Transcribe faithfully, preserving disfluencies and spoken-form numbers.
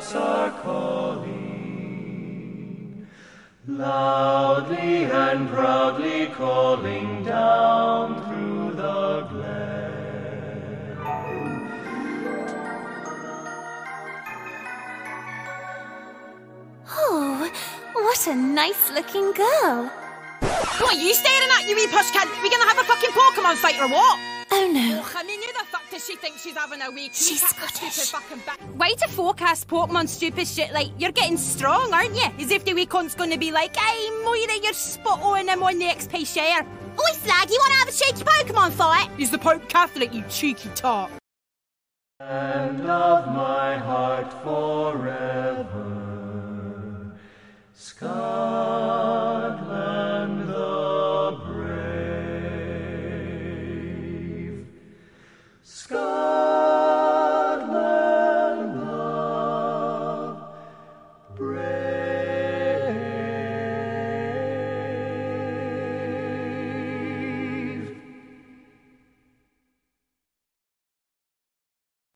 larks are calling, loudly and proudly calling down through the glen. Oh, what a nice-looking girl. What are you staring at, you wee pushkin? We gonna have a fucking Pokemon fight or what? Oh no. I mean, who the fuck does she think she's having a wee? She's Scottish. Way to forecast Pokemon stupid shit like you're getting strong, aren't you? As if the wee cunt's gonna be like, hey, Moira, you're spot on, I'm on the X P share. Oi, Slag, you wanna have a cheeky Pokemon fight? He's the Pope Catholic, you cheeky tart. And of my heart forever, sky.